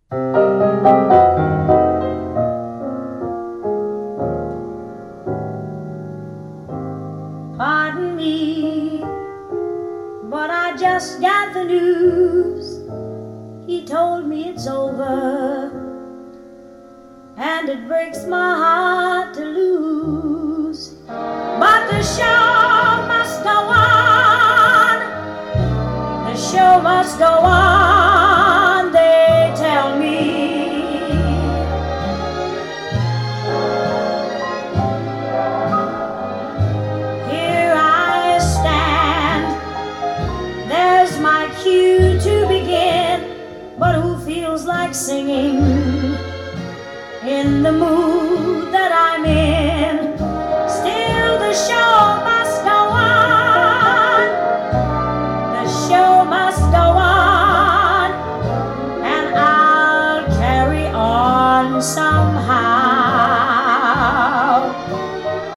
Pardon me, but I just got the news. He told me it's over, and it breaks my heart to lose. But the show must go on. The show must go on, they tell me. Here I stand, there's my cue to begin. But who feels like singing in the mood that I'm in? Still the show must go on. The show must go on, and I'll carry on somehow.